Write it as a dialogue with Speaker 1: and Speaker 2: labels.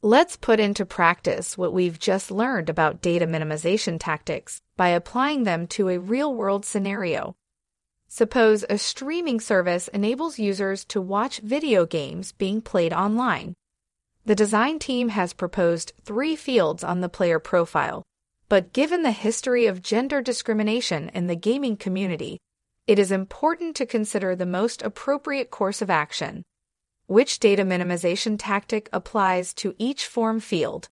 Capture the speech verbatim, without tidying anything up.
Speaker 1: Let's put into practice what we've just learned about data minimization tactics by applying them to a real-world scenario. Suppose a streaming service enables users to watch video games being played online. The design team has proposed three fields on the player profile, but given the history of gender discrimination in the gaming community, it is important to consider the most appropriate course of action. Which data minimization tactic applies to each form field?